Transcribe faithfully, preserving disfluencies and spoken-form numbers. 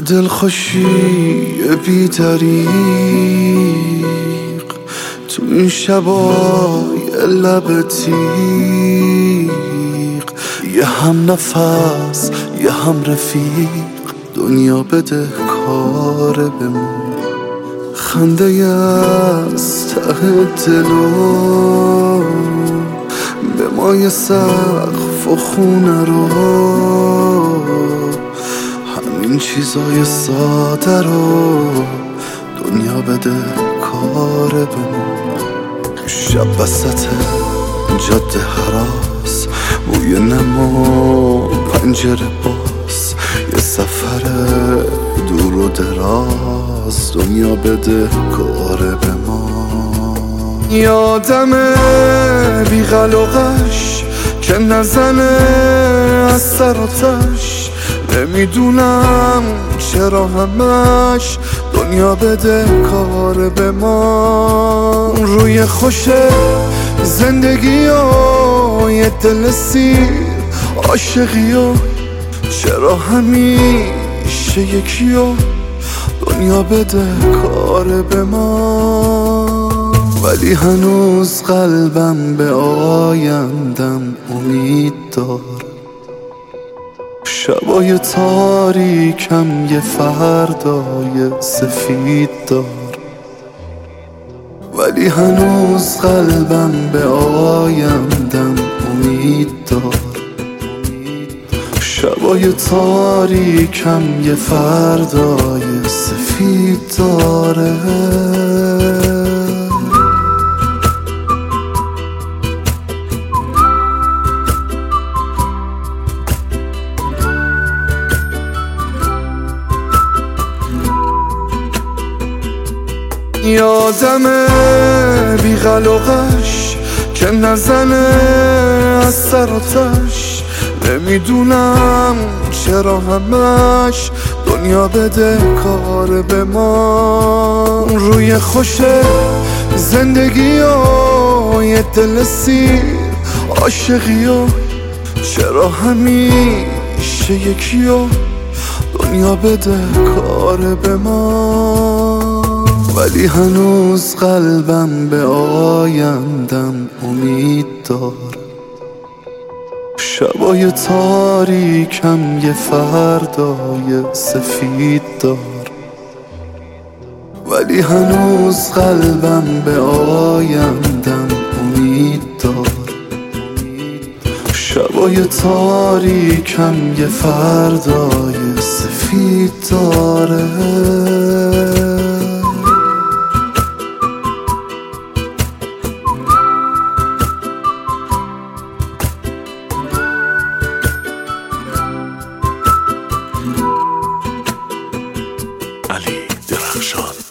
دلخوشی بی‌دریغ تو این شبای لب تیغ، یه هم نفس یه هم رفیق، دنیا بده کار به ما. خنده از ته دلو به مای سقف و خونه رو، همین چیزای ساده رو دنیا بده کار به ما. شب وسط جاده هراس، بوی نما پنجره باز، یه سفر دور و دراز، دنیا بده کار به ما. یادمه بی‌قلقش که نزنه از سر و تش، نمیدونم چرا همش دنیا بده کار به ما. روی خوشه زندگی و یه دل سیر عاشقی و چرا همیشه یکی و دنیا بده کار به ما. ولی هنوز قلبم به آیندم امید دار، شبای تاریکم یه فردای سفید دار. ولی هنوز قلبم به آیندم امید دار، شبای تاریکم یه فردای سفید داره. یادمه بی‌قلقش که نزنه از سر و تش، نمیدونم چرا همش دنیا بده کار به ما. روی خوشه زندگی و یه دل سیر عاشقی و چرا همیشه یکی و دنیا بده کار به ما. ولی هنوز قلبم به آیندم امید دار، شبای تاریکم یه فردای سفید دار. ولی هنوز قلبم به آیندم امید دار، شبای تاریکم یه فردای سفید داره. علی درخشان.